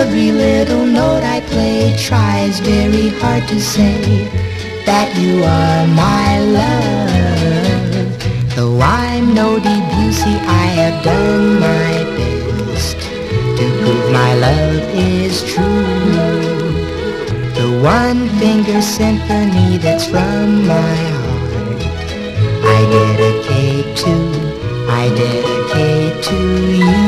Every little note I play tries very hard to say that you are my love. Though I'm no Debussy, I have done my best to prove my love is true. The one-finger symphony that's from my heart, I dedicate to you.